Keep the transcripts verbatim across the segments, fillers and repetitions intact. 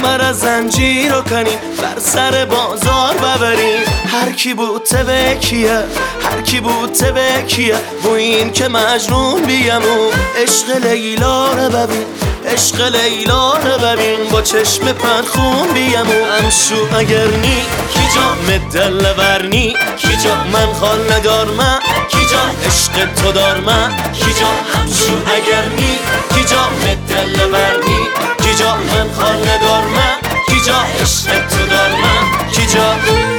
مرا زنجیر رو کنیم بر سر بازار ببریم. هر کی بود تبکیه هر کی بود تبکیه و این که مجنون بیمو عشق لیلا رو ببین عشق لیلا رو ببین با چشم پرخون بیمو امشو اگر نی کی جا مدل ورنی کی جا من خال ندارم کی جا عشق تو دارم کی جا همشو اگر نی کی جا مدل ورنی کی جا من خال ندارم کی جا عشق تو دارم کی جا.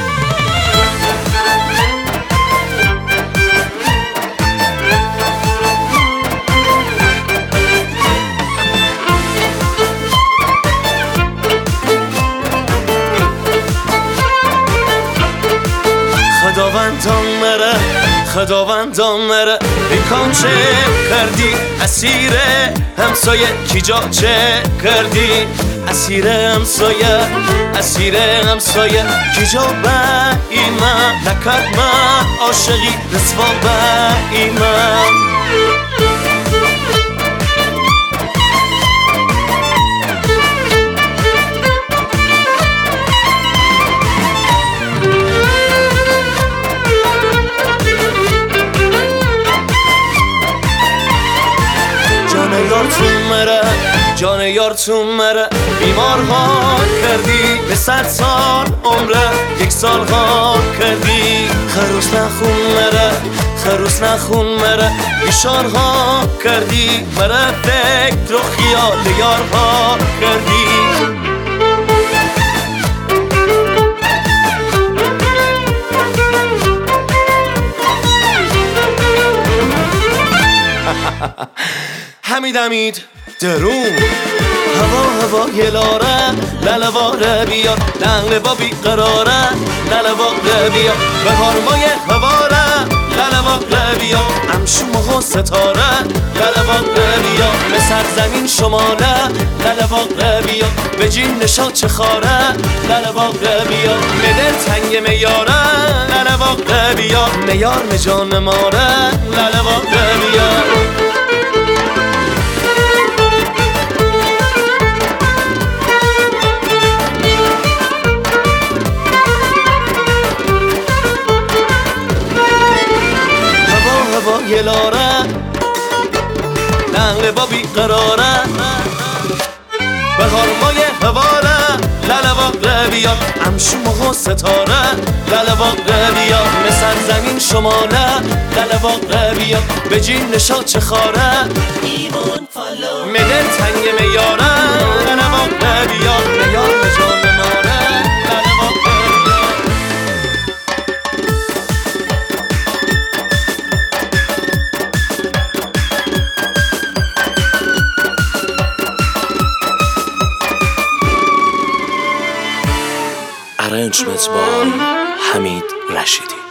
خداوندان مره خداوندان مره بیکان چه کردی اسیر همسایه کی جا چه کردی اسیر همسایه اسیر همسایه کی جا با ایمان نکرد من عاشقی رسوا با ایمان. جان یار تو مره بیمار ها کردی به صد سال عمره یک سال ها کردی خروس نخون مره خروس نخون مره بیشار ها کردی مره فکر و خیال یار ها کردی. حمید امید درون هوا هوا گلاره للواره بیار لنگ با بیقراره للواره بیار بهار مای هواره للواره بیار امشو مخو ستاره للواره بیار به سرزمین شماله للواره بیار به جین نشا چه خاره للواره بیار مدل تنگ میاره للواره بیار میار مجان ماره للواره بیار. گلاره لنگ با بیقراره بهار مای هواره للواقع بیار امشو مخو ستاره للواقع بیار مثل زمین شماله للواقع بیار به جین نشا چه خاره مدل تنگ میاره للواقع بیار میار مجان ماره للواقع بیار. Arrangement by Hamid Rashidi.